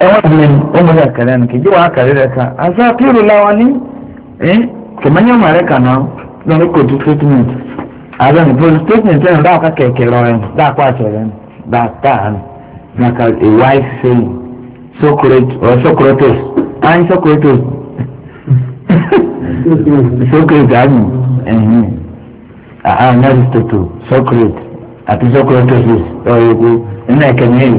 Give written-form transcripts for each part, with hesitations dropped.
ẹwọ́n mi ọmọ yà kẹrẹ́ nù kìí wà kẹrẹ́ rẹ̀ ká àṣà kúrò láwa ní kìmọ̀nyẹ́ ọmọ rẹ̀ kà náà lọ́nà kòtù statement àbẹ̀ ní poli statement ẹ̀ dáwọ́ ká kẹ̀kẹ́ lọ rẹ̀ dáàkọ́ àṣẹ rẹ̀ dáàtà nàkà a wise saying Socrates ayin Socrates Socrates àmì àhàn Aristotle Socrates àti Socrates ọ̀rẹ́gbẹ́ nínú ẹ̀kẹ́ nílùú.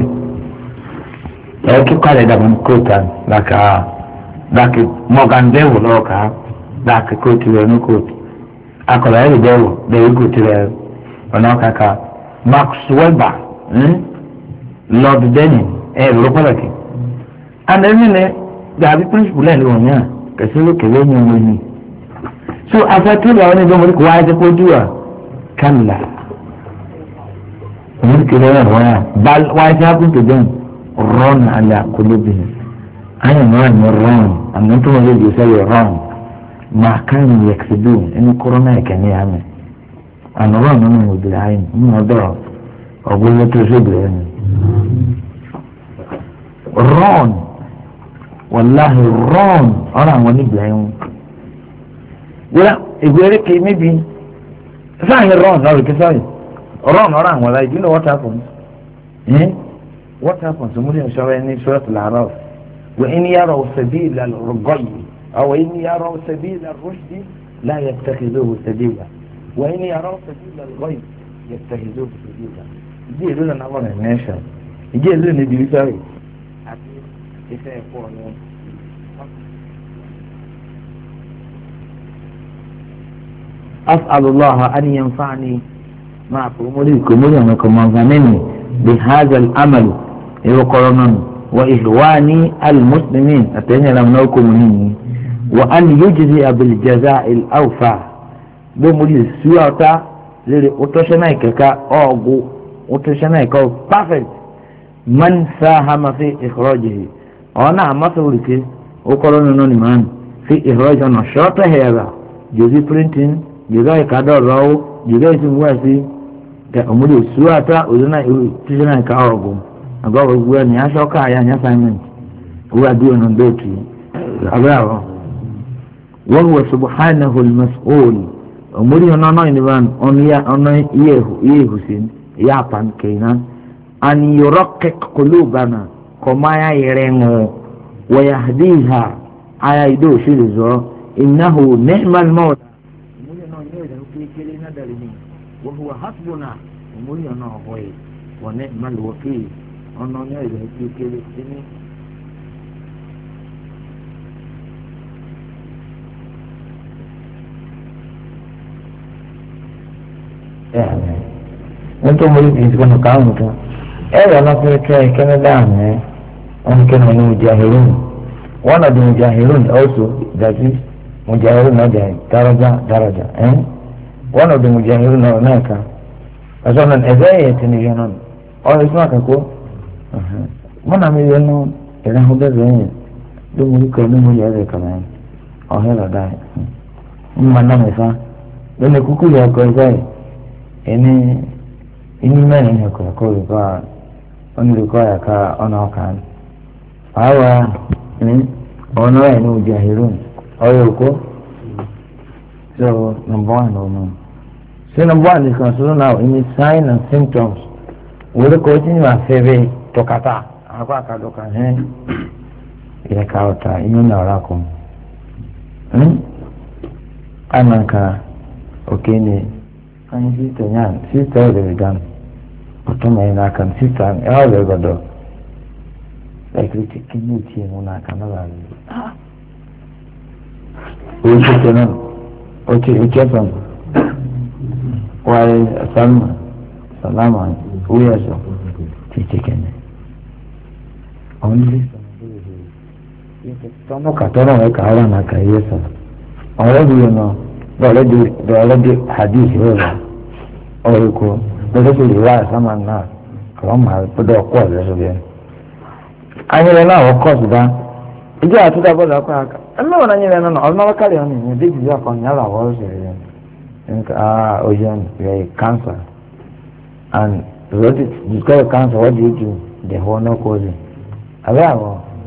Kíkọ́ àlẹ́ dàbọ̀ ní kóòtù àná dàkì Morgan Devil lọ́ọ̀ká dàkì kóòtù rẹ̀ ní kóòtù akọ̀lọ̀ ẹ̀rì Devil lẹ́yìn kóòtù rẹ̀ ọ̀nà kàkà Max Weber Lord Denning ẹ̀rọ pàtàkì. Àná ẹ̀mí ni dàbí principal ẹ̀ lóun yàn kẹsí lókè lẹ́yìn ọmọ yìí. So àfẹ́tí làwọn ẹni gbọ́mọdé kò wáyé kó dùn à kàmìlà. Òun kìlọ̀ ẹ̀ wọ́n yà wáyé sí happen to them. Run على قلوبهم أنا ما run أما أنتم اللي بيسوي run ما كانوا يكسبون إن كورونا كان يعمل أنا run أنا بالعين ما ضرب أقول لك تجيب يعني run والله run أنا وني بالعين ولا يقول لك maybe صحيح run أو كسائي run أنا ولا you know what happens What happens? Somebody showing in Surah Al-Araf. وإن يروا سبيل الرغي أو إن يروا سبيل الرشد لا يتخذوه سبيلا وإن يروا سبيل الغي يتخذوه سبيلا. يجي لنا نمر الناشا يجي لنا بيساوي. أسأل الله أن ينفعني معكم وليكم وظنني بهذا الأمل يقولون وإخواني المسلمين أتينا لم نكن مني وأن يجزي بالجزاء الأوفى بمولي السياطة للي أتشنايك كأوغو أتشنايك perfect من ساهم في إخراجه أنا مسؤولك وقالون نونمان في إخراج نشاط هذا جزي printing جزاء كادر راو جزاء سمواسي كأمولي السياطة وزنا أتشنايك أوغو agbáwo gbogbo ẹni aṣọ́ká àyà ní assignment owó àdúrà náà dóòtù agbáwo wọ́n wọ subhanahu al-mas'ul ọmọdé ọ̀nà náà ní bá ọ̀nà iye ìhùsìn ìyá àpàn kẹ̀yìnà àni yọ̀rọ̀ kẹkọ̀lù bànà kọ̀mọ́ ayá yẹrẹ ń wọ̀ wọ̀yà àdìhà ayá ìdó òṣèlú zọ ìnáhù ni'mal mawla ọmọdé náà yóò dẹ̀ kékeré náà dàrí ni wọ́n wọ hasbuna ọmọdé náà ọ̀họ́ yìí wọ́n ni'mal wakil ọ̀nà ní ẹ̀rọ kékeré ní. nítorí mo rí bí ìsìnkú káwọn nǹkan ẹ̀rọ ọlọ́pẹ́ kẹ́ kẹ́nẹ́dá àmì ọ̀nkẹ́nà ní mujahirun one of the mujahirun also that is mujahirun náà jẹ́ daraja one of the mujahirun náà ká ọ̀sán náà ẹ̀fẹ́ yẹn ti nìyẹn náà ọ̀rọ̀ ìsúná àkàkọ́. Mọ́nà mi yẹn nù ìrẹ́hùn bẹ́ẹ̀ yẹn ló mú ikọ̀ ní mo yẹ ẹ̀rẹ̀ kàmá yẹn ọ̀hẹ́ lọ́dà yẹn ń ma ná mi fa lónìí kúkú yẹ ọkọ̀ ẹ̀fẹ́ yìí ẹni mẹ́rin yẹ ọkọ̀ ẹ̀kọ́ olùkọ́ olùkọ́ ẹ̀ka ọ̀nà ọ̀kà ni àwa ní ọ̀nà ẹ̀ ní ojú àhírùn ọ̀yọ̀ òkú so number one ọ̀nà so number one is considered now in its signs and symptoms wòlé kò tí ní wàá fẹ́ bẹ́ẹ̀ tọkata akọ akadoka ilẹ̀ ka ọ̀tá inú náà ọ̀rá kọ́ ananka òkè ni anyi sista yan sista ọ̀rẹ́ gan ọ̀tọ́ mẹ́rin n'aka sista ẹ̀ ọ̀rẹ́ gbọ́dọ̀ ẹ̀kiri tí kí ní ìtì ẹ̀mú n'aka náà wà lórí oye sista náà ọtí ìkẹsàn wàá salama oye ẹ̀sọ́ títí kẹ́ni. Only tọ́mọ kàtọ́rọ̀ ẹ̀ka ara náà kà yẹ sọ ọ̀rẹ́ bí yẹn náà lọ́ọ̀rẹ́dì hadith rẹ̀ rà ọ̀rẹ́ kó lọ́dọ̀ tó lè wá àsámà náà àwọn máa gbọ́dọ̀ ọkọ̀ ọ̀rẹ́ sọ bẹ́ẹ̀. anyẹrẹ náà wọ́n kọ́ ṣùgbọ́n ìjọ àtúntà bọ́dọ̀ ọkọ̀ àká ẹ̀mẹ́wọ̀n anyẹrẹ náà ọ̀nà kárí ọ̀nà ìyẹn déjì bí ọkọ̀ ní àlọ́ àwọn ọ̀sẹ̀ rẹ̀ ocean rẹ̀ cancer and what is discovered cancer what do you do the whole no causing abẹ́ àwọn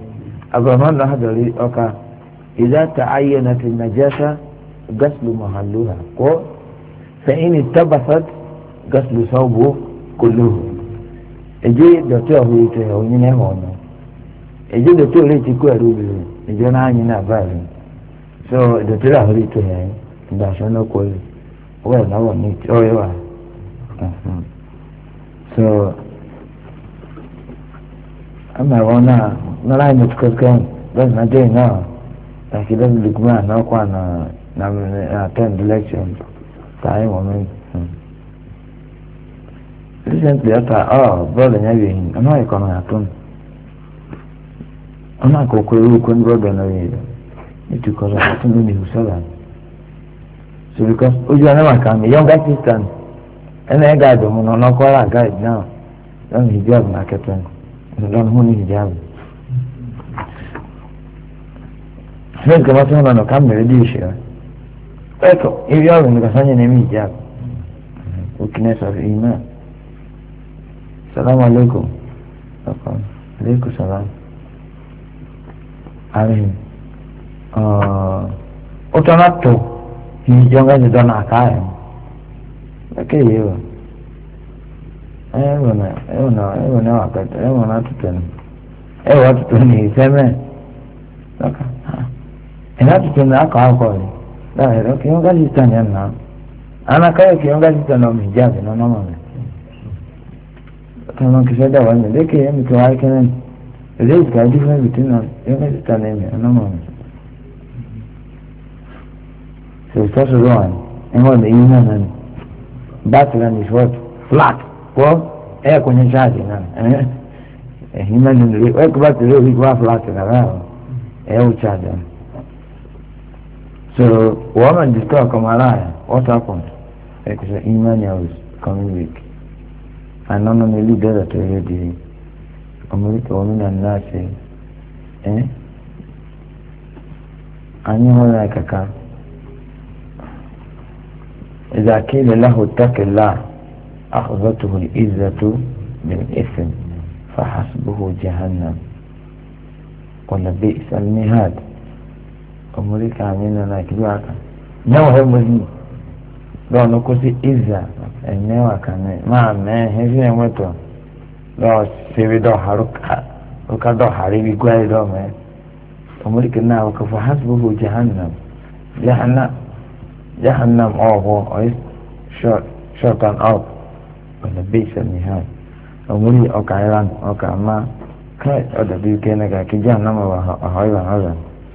Abraham lahadari oka idza ta'ayyanat an-najasa ghaslu mahalluha ko fa in ittabasat ghaslu thawbu kulluhu eje dọ̀tí ọ̀hún ètò ẹ̀ òyìn náà wọ̀ ọ̀nà eje dọ̀tí ọ̀rẹ́ ti kó ẹ̀rú obìnrin ìjọ náà yín náà báyìí so dọ̀tí ọ̀hún ètò ẹ̀ ìgbà aṣọ náà kọ́ ẹ̀ ọwọ́ ẹ̀ náà wọ̀ ní ọ̀rẹ́ wa so ama wọn náà náà láì mọ̀tò kẹ́kẹ́ lọ́sì náà jẹ́ iná like lọ́sì lùkùmọ́ àná kọ́ àná attend election tààyè wọ́n mi. Recently, brother, I'm not going to happen. I'm not going to go to brother. It's because I have to do the Salah. So, because you are never coming, younger sister, and I got them on a call guide now. Don't hijab, market, and don't hold hijab. Let's go on a camera edition. Echo, if you are in the Kasanya name hijab, weakness of Iman. Assalamu alaikum. Alaikum salam. Amin. Otonato. Hijaunya sudah nak kaya. Okay, you. Mana apa? Mana tu tu? Waktu tu ni sama. Laka. Enak tu ni aku kau. Dah, okay, orang kasih tanya na. Anak kaya orang kasih tanya hijab, nama. Kalau kita dah awal ni, dekay yang itu hari kan, race guide different between us. Yang kita tanya ni, nama. So first of all, yang the iman and background is what flat. Well, punya charge na. Iman ni, kebat tu lebih flat na. Charge. So, woman discover kamaraya. What happened? Because iman was coming weak. أنا نملي درة يدي أمريكا ومن الناس أني هناك كان إذا قيل له اتق الله أخذته العزة بالإثم فحسبه جهنم ولبئس المهاد أمريكا عملنا كذا نوع مزني لو نقصي إذا ẹ̀mẹ́wà kan ní máa mẹ́ ẹ̀fí ẹ̀wọ̀n tó lọ́ọ́ ṣeré dọ̀hárùkà ọ̀ká dọ̀hárí bí gbáyé dọ̀mẹ́ ọmọdéke náà ọkọ̀ fún hasbuhu jahannam ọ̀hún ọ̀yẹ́ short and up ọ̀nà bẹ́ẹ̀sẹ̀ nìhan ọmọdé ọkà iran ọkà má káì ọ̀dà bí kẹ́ ẹ̀nà kàkí jahannam ọ̀họ́yọ̀ ọ̀họ́yọ̀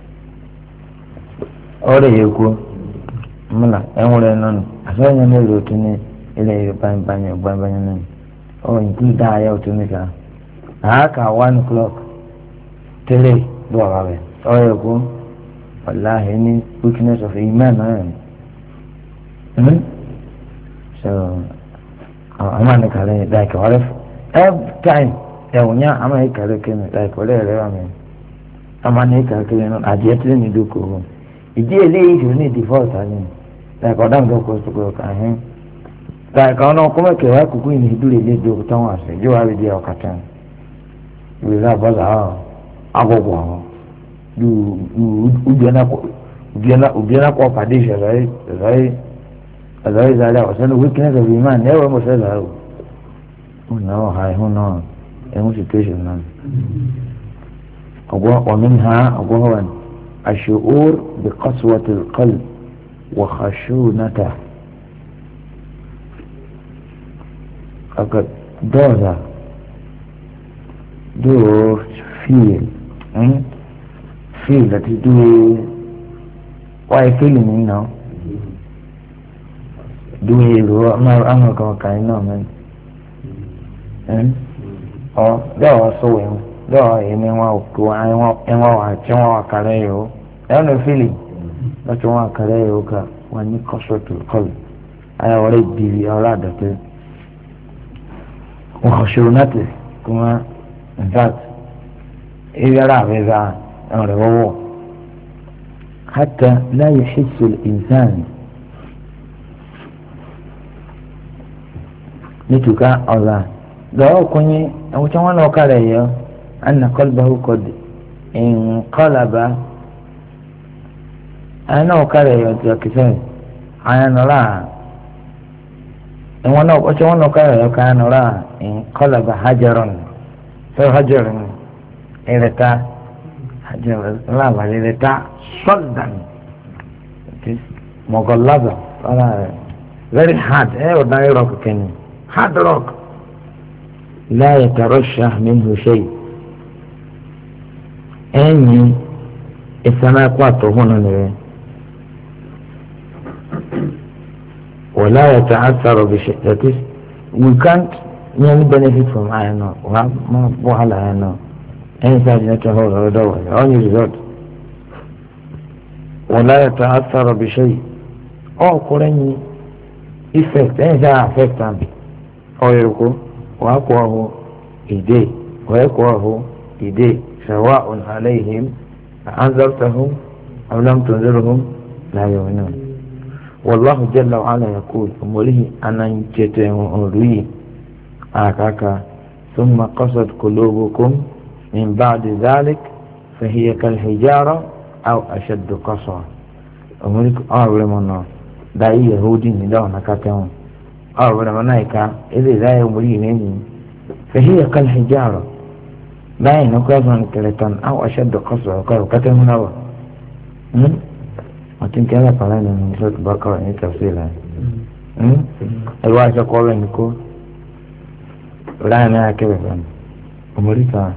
ọ̀rẹ́ yẹ kú mọ́là ẹ̀wọ̀n nínú àṣọyìn ní èrò tó ní ilé ìbáyìí náà ọ̀ include dáa yẹ ọ̀tún nìkan àáka 1 o'clock tẹ́lẹ̀ lọ́wọ́ rẹ̀ ọ̀rẹ́ kú ọ̀làhìn ní weakness of iman náà so àwọn ànìkàlẹ̀ like ọ̀rẹ́ every time ẹ̀wọ̀n yá àwọn ànìkàlẹ̀ kẹ́mi like ọ̀rẹ́ rẹ̀ wà mí àwọn ànìkàlẹ̀ kẹ́mi náà àjẹ́ tí ní dókòwò ìdí eléyìí ìṣòro ní default àní like ọ̀dà nǹkan kò sọ̀kọ̀ kàhín like ọ̀nà ọkùnrin kẹwàá kúkú yìí ní ìdúró ilé ìdókòwò táwọn àṣẹ yóò wá rí di ọ̀kàtà ìwé náà bọ́lá agbọ̀gbọ̀ àwọn ubiana kwa pàdé ìṣẹ̀lẹ̀ ìzàlẹ̀ ọ̀sẹ̀ weakness of iman never mọ̀ sẹ́lẹ̀ o ọ̀nà ọ̀hà ẹ̀hún náà ẹ̀hún situation náà ومنها أقوى الشعور بقسوة القلب وخشونته أقد دوزة do feel feel that you do why feeling you know do you I'm not going to kind of man or there are so there are anyone who I want kare yo I don't feeling that one kare yo ka when you cause to call I already be already that وخشونته كما in fact إذا رأى إذا أمره حتى لا يحس الإنسان نتوكا الله دعوا كوني أو تماما وكاليه أن قلبه قد انقلب أنا وكره يتكسر أنا لا وانا وكره كان لا انقلب حجرا فحجر إلتا حجر لا إلتا صلدا مغلظة very hard ordinary rock كان hard rock لا يترشح منه شيء أني السماء قوات هنا ولا يتأثر بشيء that is we can't benefit from iron ore ما بوحل iron ore any side نتهور أو دور only result ولا يتأثر بشيء أو كورني effect any side affect أو يركو وأقواه إيدي ويقواه إيدي سواء عليهم أنذرتهم أو لم تنذرهم لا يؤمنون والله جل وعلا يقول أمره أنا يتمري أكاكا ثم قصد قلوبكم من بعد ذلك فهي كالحجارة أو أشد قسوة أمرك أول منا داي يهودي نداونا كاتهم أول منايكا إذا لا يمري مني فهي كالحجارة لا ينقذن كلتان أو أشد قسوة كاتهم نوا أتين كذا فلان من سورة البقرة إن تفصيلها الواحد يقول إنكو لا أنا كذا فلان أمريكا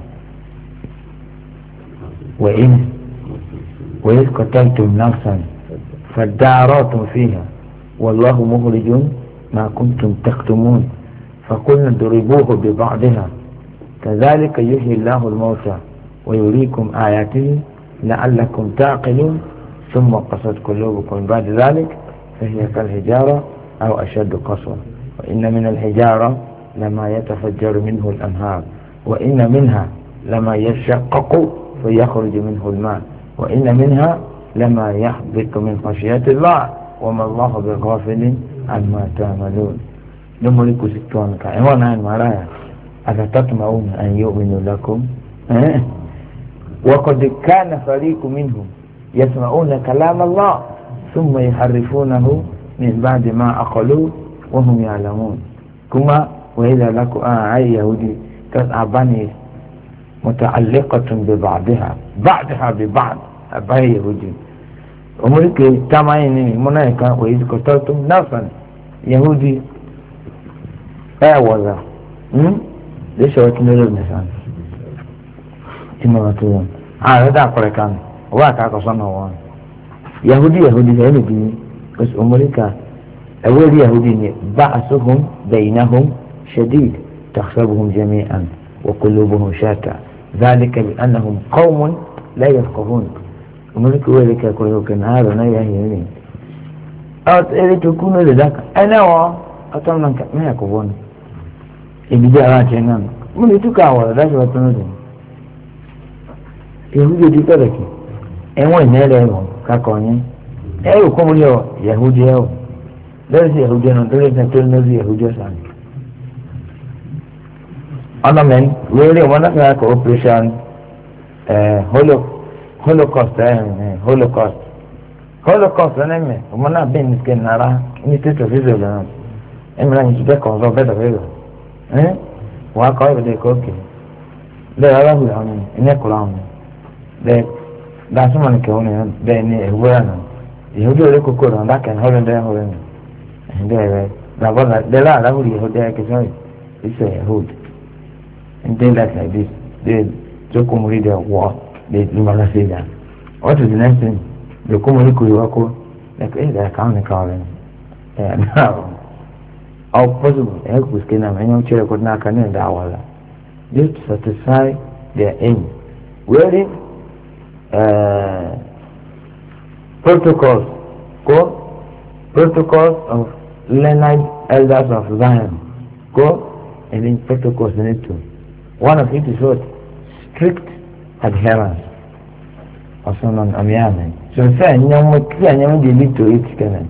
وإذ قتلتم نفسا فادارأتم فيها والله مخرج ما كنتم تكتمون فقلنا اضربوه ببعضها كذلك يحيي الله الموتى ويريكم آياته لعلكم تعقلون ثم قصد قلوبكم بعد ذلك فهي كالحجارة أو أشد قسوة وإن من الحجارة لما يتفجر منه الأنهار وإن منها لما يشقق فيخرج منه الماء وإن منها لما يحبط من خشية الله وما الله بغافل عما تعملون نملك ستون كائوانا عن مرايا أفتطمعون أن يؤمنوا لكم وقد كان فريق منهم يسمعون كلام الله ثم يحرفونه من بعد ما أقلوه وهم يعلمون كما وإذا لكم أي يهودي تتعبني متعلقة ببعضها بعضها ببعض أبي يهودي أمريكا تمايني منايكا وإذ قتلتم نفسا يهودي أعوذا ليش وكنا لبنسان إمامتهم هذا أقرأ واقع قصنا هو يهودي هذي بس أمريكا أول يهودي بعثهم بينهم شديد تحسبهم جميعا وقلوبهم شاتى ذلك بأنهم قوم لا يفقهون أمريكا ولك يقول كان هذا نيهي أو تكونوا لذلك أنا أتمنى ما يكون إبداعات جنان من يتكاوى ذلك وتنزل يهودي دي كذلك ẹ̀wọ̀n ìmẹ́lẹ̀ ẹ̀wọ̀n kakọ̀ yẹn ẹ̀rù kọ́mọlẹ́ ọ̀ yahudi ẹ̀wọ̀n lẹ́yìn sí yahudi ẹ̀nà tó lẹ́sìn tó lẹ́sìn yahudi ọ̀sán. ọ̀nà mẹ́rin wẹ́rẹ́ wọn náà fẹ́ kọ́ operation holocaust ẹ̀nà mẹ́ ọmọ náà bẹ́ẹ̀ ní sikẹ́ nara ní state of israel náà ẹ̀mìíràn yìí ti bẹ́ẹ̀ kọ́ ọ̀sọ́ bẹ́ẹ̀ dọ̀bẹ́ rẹ̀ wọ́n á kọ́ ẹ̀bẹ̀dẹ̀ kọ́ òkè bẹ́ẹ̀ aráhùn àwọn ẹ̀nẹ́kọ̀ọ́ àwọn bẹ́ẹ̀ that's one can only then you do a cocoa and that can hold there and there there are who you there can it's a hood and they like this they come read their war they never say that what is the next thing they come read you like they can't call them now how possible help with can and you check could not can that wala just satisfy their aim where protocols of Leonard elders of Zion and then protocols in it too. One of it is what? Strict adherence of someone Amiyaman. So say you need to it can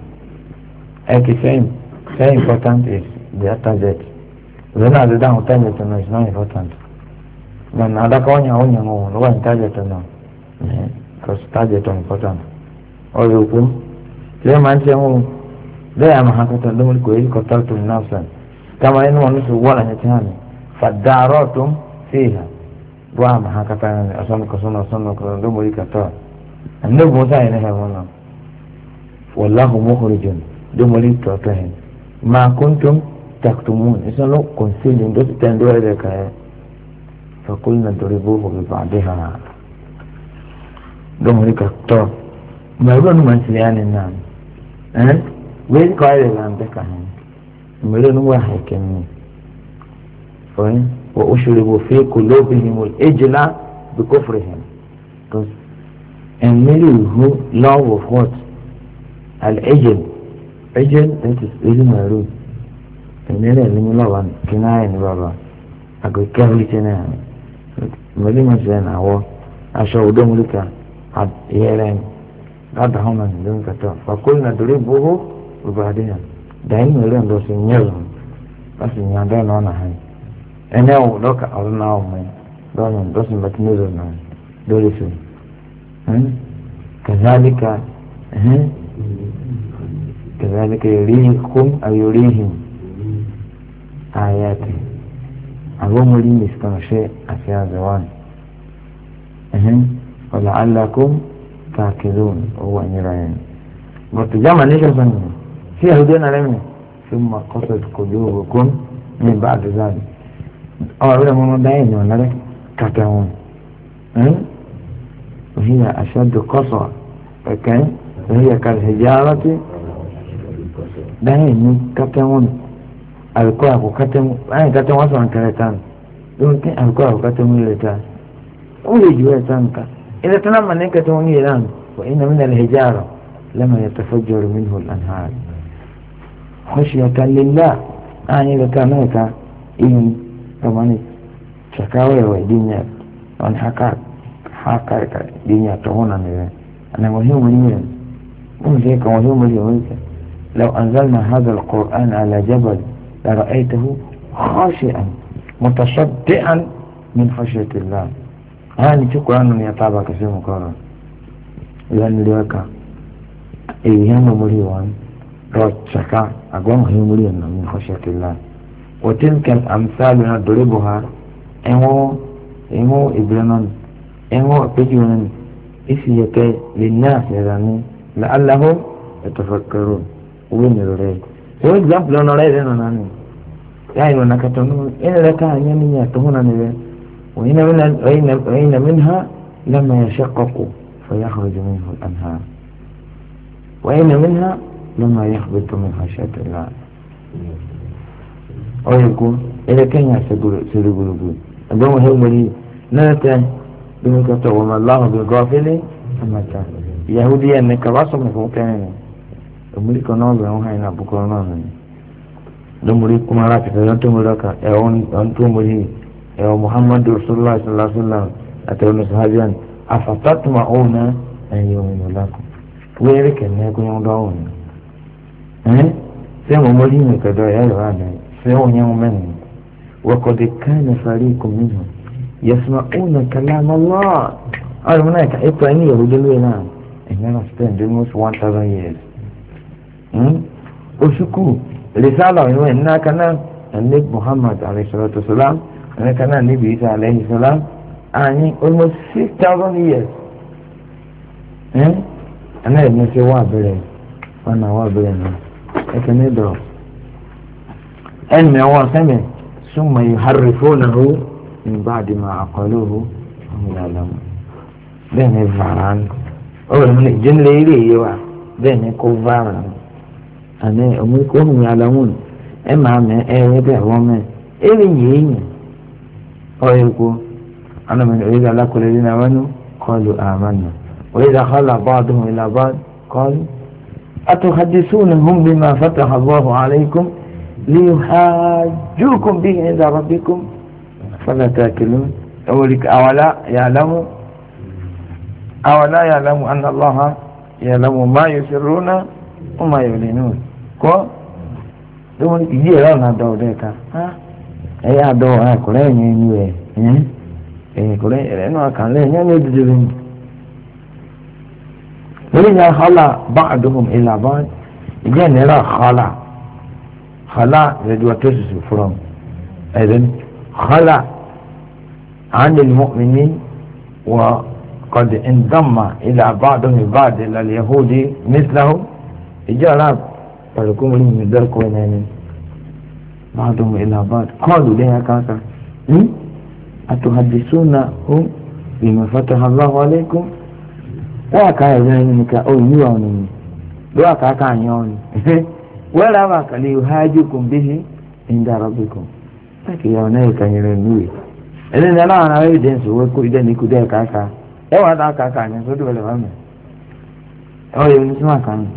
very important is the after that. When I do down time is not important. When I don't want you one target or no. because target on important ọ̀rọ̀ òkú tí wọ́n máa ń tẹ́ wọn bẹ́ẹ̀ àmà hakata lómọdé kò yẹ kọ́tà tó ní náà sàn kama inú wọn sọ wọ́n àyẹ̀ tí hàn mí fàdàrọ̀ tó ń fi hà wọ́n àmà hakata ní ọ̀sán lómọdé kàtọ́ àníbùn sáyẹn ní ẹ̀wọ̀n náà wàláhùn mọ́kùnrin lómọdé tọ́tọ́ yẹn máa kúntùm tàkùtùmùn ìsọ́n ló kọ̀nsílì tó ti tẹ̀ ń dúró ẹ̀rẹ̀ kàyẹ́ فقلنا ضربوه ببعضها دمري كتاب ما يقولون من سليان النام وين قاعد الآن تكهن ملون واحد كمي فين وأشربوا في قلوبهم الإجلة بكفرهم and many who love of what الإجل إجل that is really my root and then I love one كناية بابا أقول كهولتنا ملي مثلا هو أشهد دمرك عد يلين قد هم دون كتاب فقلنا ضربوه وبعدين دائما يلين دوس ينزل بس يندون أنا هاي أنا ولك أرنا أمي دون دوس بتنزل نان دولسون كذلك كذلك يريكم أو يريهم آياته أقوم لي مستنشئ أشياء زوان ولعلكم تاكلون هو نيران وتجمع ليش أصلا في هدينا لمن ثم قصد قلوبكم من بعد ذلك أولا من دعين ولا كتاون وهي أشد قسوة وهي كالحجارة دعين كتاون alikuwa kukata kata watu wankaleta ndio alikuwa kukata mwileta ule jua tanka ile tena maneka tuongie langu wa inna min alhijara lama yatafajjaru minhu alanhar khashyatan lillah ile kanaka in tamani chakawe wa dunia on haka dunia tuona ni ana muhimu ni mmoja kama muhimu ni لو أنزلنا هذا القرآن على جبل لرأيته خاشعا متصدعا من خشية الله هاني شو قرآن يتابع كثير مكرر لأن لك أيام مريوان رتشكا أقوم هي مريوان من خشية الله وتلك الأمثال نضربها إمو إبراهيم إمو بيجون إسيك للناس يعني لعلهم يتفكرون وين يريد for example on already no nani يعني وانا كتنو إن لك يعني يتهون نبي وإن منها لما يشقق فيخرج منه الأنهار وإن منها لما يخبط من خشية الله أو يقول إذا كان يسيرقلقل أدوم هو مريد نلتا بمكتا وما الله بالغافل أما كان يهوديا أنك رسم فوقاني muri kono be on hayna bu kono non do muri kuma ra ta don to muraka e on to muri e muhammadu rasulullah sallallahu alaihi wasallam atawna sahabiyan afatatma'una an yu'minu lakum were ke ne ko yon do on se mo muri ne ka do ya ra ne se on yon men wa qad kana fariqun minhum yasma'una kalam allah ay munaka ito ni yahudu na and you spend almost 1000 years وشكو رسالة إننا كنا النبي محمد عليه الصلاة والسلام أنا كنا النبي عيسى عليه السلام يعني almost 6,000 years أنا ابن سوا بلين وأنا وابلين لكن يدعو أن هو سمع ثم يحرفونه من بعد ما عقلوه وهم يعلمون بين الفعران أول من الجن ليلي بين الكفار أنا أمريكهم يعلمون إما من أيه ومن إيه أو يقول أنا من إذا لكم الذين آمنوا قالوا آمنا وإذا خلى بعضهم إلى بعض قالوا أتحدثونهم بما فتح الله عليكم ليحاجوكم به عند ربكم فلا تاكلون أولا يعلم أن الله يعلم ما يسرون وما يعلنون ko don yi ra na do de ka ya do ha ko le ni ni ko le no kan le nya ni du ولذا خلا بعضهم إلى بعض جاء نرى خلا ذو تسس فرم إذن خلا عن المؤمنين وقد انضم إلى بعضهم بعض إلى اليهود مثلهم جاء راب فلكم لي من ذلك وينين بعضهم إلى بعض قالوا لها كاكا أتحدثونهم بما فتح الله عليكم وكا يزنك أو يواني وكا كان يوني ولا وكا ليهاجكم به عند ربكم لكن يوني كان يرنوي إذن أنا أريد وكو إذا نكو ده كاكا أو هذا كاكا نسوده ولا فهمه أو يونسما كان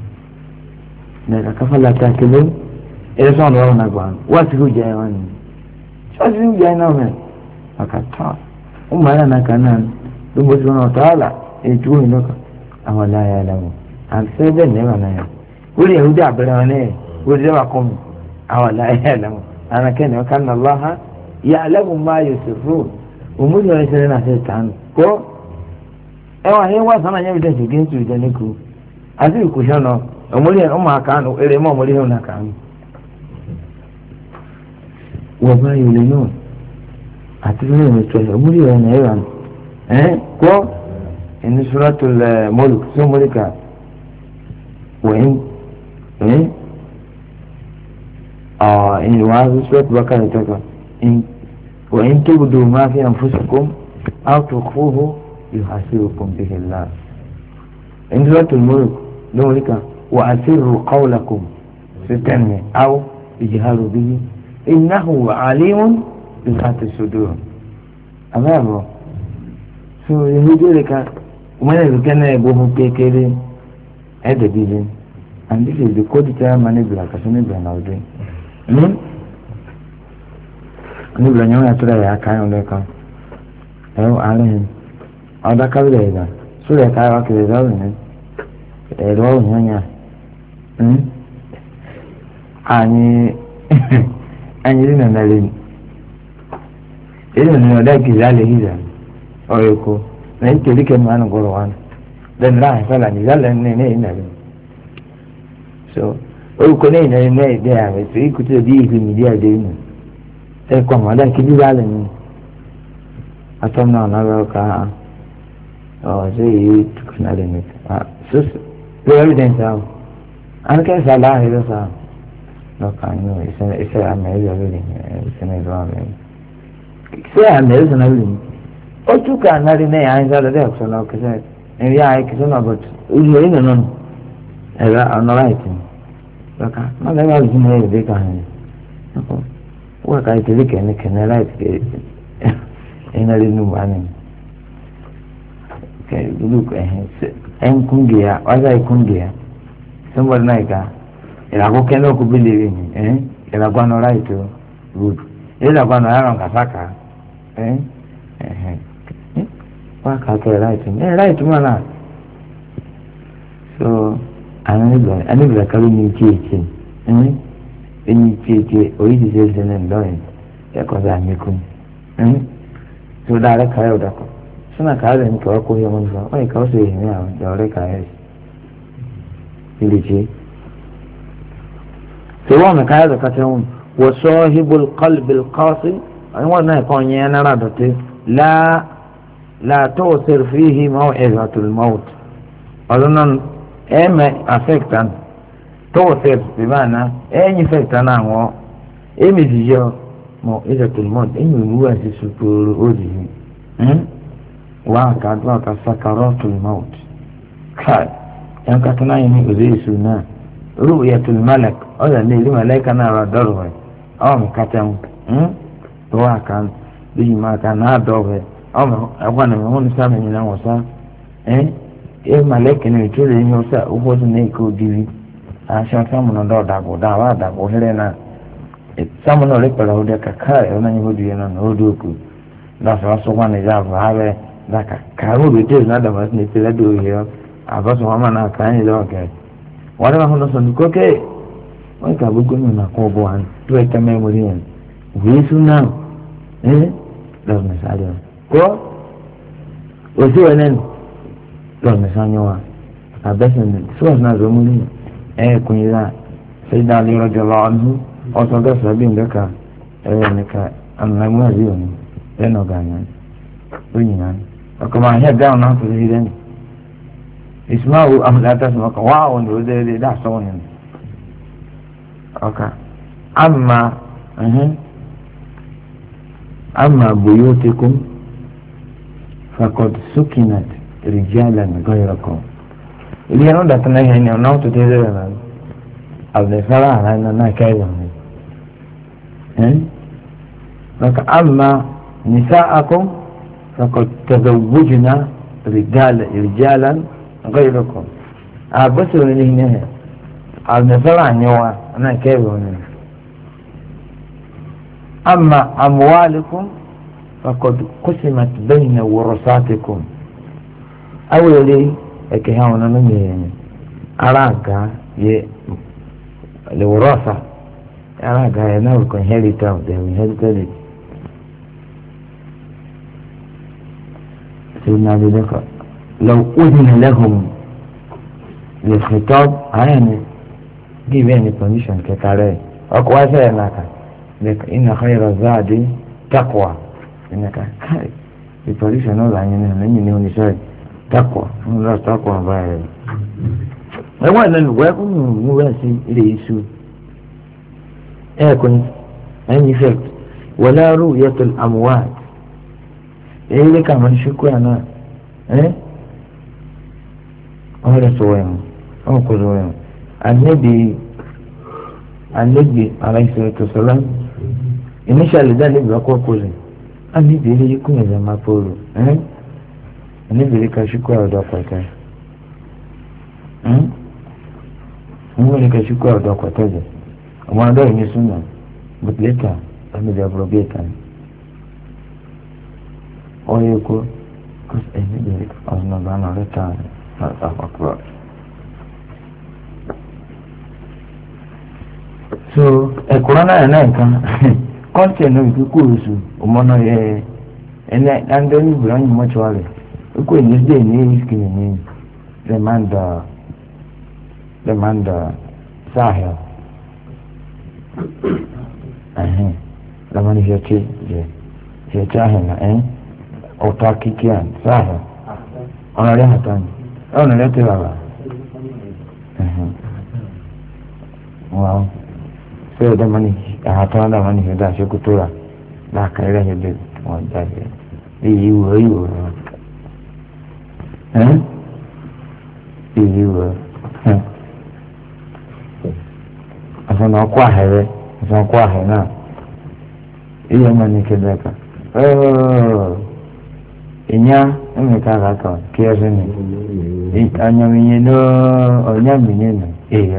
نكا فلا تاكلون إذا صار لهم نقوان واسكو جايواني شو أسكو جاينا akata umara na kanan dubo subhanahu wa ta'ala eju inoka awala ya lamu ansebe ne wana ya uri yahudi abara ne uri wa kom awala ya lamu ana kana kana allah ya'lamu ma yusirrun umuri wa sere na setan ko ewa he wa sana nyabi de ginsu de niku asi ku shono umuri o ma kanu ere mo umuri na kanu wa ma yulinun أتريد أن يتوجه أمري وأنا أيضا كو إن سورة الملك سورة ملكة وإن إن وهذا سورة بقرة تقول وإن تبدوا ما في أنفسكم أو تخفوه يحاسبكم به الله إن سورة الملك ملكة وأسروا قولكم ستنمي أو اجهروا به إنه عليم بذات الصدور أمامه so يهودي لك ومن كان يبوه كيكيري هذا بيجين and this is the code term manibula kasunibula na udi manibula nyona tura ya kayo leka ewo alen oda kabile ida sura kayo akile zawo ne ero nyanya ani lina nalini ile ni ndio kizale hizo oyoko na hicho like maana goro wana then la sala ni zale ne ina so oyoko ne ina ne de ave so ikuti di hivi media de ina kwa mada kizale ni atamna na ka zai tukuna da ne so the evidence out an ka sala hizo sa no kan no isa amazing really isa ne do amazing ṣé àmì ẹ̀rọ sọ̀nà lónìí ó túkà náírà náà yà á ń sáré dẹ́ ọ̀sán náà kẹsẹ̀ ẹ̀rí àyè kẹsẹ̀ náà bọ̀t ojú ẹ̀rí nínú ẹ̀rọ ọ̀nà láìpẹ́ lọ́ka má lẹ́yìn àlùfíà náà yẹ̀ dé ká hàn yẹn wọ́n ká ìtẹ̀lé kẹ́ni kẹ́ni láìpẹ́ ẹ̀yìn rí nù wà nínú kẹ́lùkù ẹ̀hìn kúndìyà ọ̀sà ìkúndìyà sọ́mbọ̀dì náà ìka ìràkọ́ kẹ́ni ọkọ̀ bí lè rí ni ìràkọ́ àná láìpẹ́ rúdù ìràkọ́ àná yàrá kàsákà wọ́n kà kẹ́ láìtì mọ́ náà so anibira kari ní ìkíyèkí ẹni ìkíyèkí oríṣiríṣi ẹsẹ̀ náà lọ́yìn ẹ̀kọ́ sí àmìkún so dáadé kàrẹ́ ọ̀dàkọ̀ sọ́nà kàrẹ́ ní kẹwàá kó yẹ wọn nípa wọ́n yìí kàwọ́ sí èyí ní àwọn ìdọ̀rẹ́ kàrẹ́ ilé ṣe so wọ́n mi kàrẹ́ ọ̀dàkọ̀ tẹ́wọ̀n wọ́n sọ hibul qalbil qasi àwọn náà kọ́ yẹn náírà dọ̀tí la tu'thir fihi maw'izatul maut ọlọ́nà ẹ̀mẹ̀ affectan tu'thir bimana ẹ̀yìn affectan àwọn ẹ̀mẹ̀ ìdíjọ́ maw'izatul maut ẹ̀yìn ìmúwà sí sùpòrò òdì yìí wà ká sakaratul maut káì ẹ̀ ń kàtó náà yẹn ní òde èso náà ru'yatul malak ọ̀dà ní ìlú màláíkà náà rà dọ́rọ̀ rẹ̀ ọ̀ mi kàtà mu wà kàn bíyì máa kà náà dọ̀wẹ̀ ọmọ ẹ̀kọ́ ni wọ́n ní sáà mi náà wọ̀ sá màláíkà ní ìtúrẹ̀ yín ọ̀sà owó tó ní ìkó dìbí aṣọ sáàmùnà dọ̀ dàgbò dáwà dàgbò hẹ́rẹ́ náà sáàmùnà rẹ̀ pẹ̀lú ọdẹ kàkà ẹ̀ ọ̀nà yín ó dìbí náà ó dùn kù lọ́sọ̀ ọ̀sọ̀gbọ́n ní ìjà àbọ̀ abẹ́ dàkà kàró bètè ìsúná dàbà sí ní ìpìlẹ̀ dò yẹ àbọ̀sọ̀ wọn máa kà á yín lọ́wọ́ kẹ́ wọ́n dẹ́ wọn sọ ní kókè wọ́n kà gbogbo mi nà kọ́ bọ̀ wọn tó ẹ̀ka mẹ́mórì yẹn wíì sún náà lọ́ọ̀ mẹ́sàlẹ̀ kọ́ òsì wọn náà lọ́ọ̀ mẹ́sàlẹ̀ wa abẹ́sẹ̀ sọ́ọ̀sì náà ló mú ní ẹ̀ẹ́kùn yìí náà sẹ́yìn alẹ́ rọ́jò lọ́wọ́ ọdún ọ̀sán gẹ́sà bí nǹkan ẹ̀rọ nìkan ànàmú àbí òní lẹ́nu ọ̀gá yẹn lóyìn náà ọkọ̀ máa hẹ́ dáhùn náà tó ti lẹ́nu ìsúmáwò àfúlátàsùn ọkọ̀ wá àwọn òní òdèrè dá sọ́wọ́n yẹn ọkà àmà buyutikum fakọ̀d sukinat rìjálà nìkọ́yọ̀kọ̀ ilé ẹ̀rọ dàtà náà yẹn ni ọ̀nà tó tẹ́ lẹ́rẹ̀ náà àbẹ̀sára àrà náà kẹ́yọ̀ ni lọ́kà àmà nisa'akum fakọ̀d tazawwujna rìjálà nìkọ́yọ̀kọ̀ àbẹ̀sọ̀rọ̀ ní ilé ẹ̀ àbẹ̀sára ànyẹwà náà kẹ́yọ̀ ni àmà amwalikum fakọ̀d qusimat bayna warasatikum awele eke ha wọn nínú yẹn ara àga yẹ lewurọsa ara àga yẹ náà kò inherit am they inherited it سيدنا أبي بكر لو أذن لهم للخطاب عين give any permission كتاري أقوى سيئناك لك إن خير الزاد تقوى إنك the permission all عين من ينوني سيد تقوى لا تقوى باي ẹwọ́n ìlànà ìwẹ́kùn mú wá sí ilé iṣu ẹ̀kùn ẹ̀yìn fẹ́ wọláàrú yẹtọ̀ àmúwá èyí lè kà máa ṣukú àná wọ́n rẹ̀ sọ̀rọ̀ ẹ̀mú wọ́n kò sọ̀rọ̀ ẹ̀mú ànẹ́bí aláìsọ̀rọ̀ tó sọ̀rọ̀ initially dá níbi ọkọ̀ kò rẹ̀ ànẹ́bí ilé ikú ẹ̀dá máa pòrò ànẹ́bí ilé ka ṣukú àwọ̀dọ̀ pẹ̀tẹ́ wọ́n lè ka ṣukú àwọ̀dọ̀ pẹ̀tẹ́ jẹ́ ọmọ ọdọ́ ìní súnmọ́ but later ànẹ́bí àbúrò bí ẹ̀ka ni ọ̀yẹ́ kó ànẹ́bí ọ̀nà bánà lẹ́tà àpapọ̀. So ẹ̀kúrọ́ náà náà nǹkan kọ́ńtì ẹ̀nà ìkúkú oṣù ọmọnà ẹni andẹ́ni ibrahim mọ́túwárì ikú ìníṣẹ́ ní ìsìkìlì ní lemanda sahel lamani ṣẹ̀tì ahẹ̀ na ọ̀tá kíkíàn sahel ọ̀nà rẹ̀ hàtàn ọ̀nà rẹ̀ tẹ̀ bàbà wow sai da mani a hata da mani da shi kutura da kai da shi wanda ya yi wa yi wa asana kwa hewe asana kwa hena iya mani kedeka inya emeka ka kiasi ni anyamiye no onyamiye no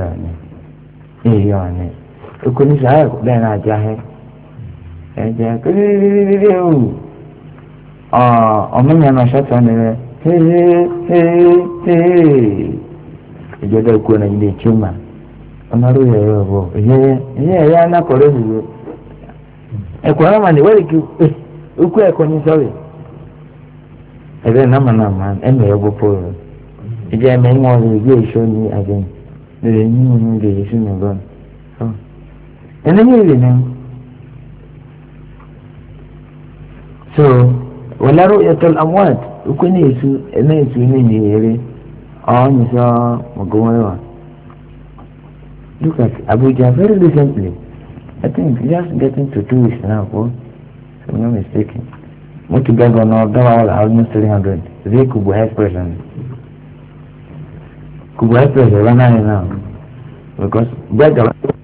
iya ni okuni sáyà kò lẹ́yìn náà jáhẹ́ ẹ̀jẹ̀ kéréréréréréé o ọmọ mi àná ṣọ́tọ̀ ni rẹ̀ ìjọba ikú ọ̀nà ilé ìtumà ọmọ rẹ̀ yẹ̀ ẹ̀ bọ̀ ẹ̀yẹ ẹ̀yẹ anákọ̀ọ́rẹ́ ìwé ẹ̀kọ́ náà mà ní wẹ́rẹ̀ kí okú ẹ̀kọ́ ní sọ́ọ̀rì ẹ̀rẹ́ náà mà náà mà ẹ̀mẹ̀ ẹ̀ bọ̀ pọ̀rọ̀ ìjẹ́ ẹ̀mẹ̀ ń wọ́n rẹ̀ ìgbé ìṣọ́ ní àgbẹ̀yìn lè ní ìmú lè yẹ sínú ọgọ́rùn ẹni ní ìrìn náà so wọlárò yẹtọl amwad okú ní èso ẹnà èso ní ìyẹrẹ ọ̀hún ní sọ mọ̀gọ́wọ́rẹ́wà look at abuja very recently I think just getting to 2 weeks now if I'm not mistaken mo ti gbàgbọ́ náà dọ́wọ́ almost 300 rí kubu express kubu express ẹ̀rọ náà yẹn náà because gbẹ́gbẹ́.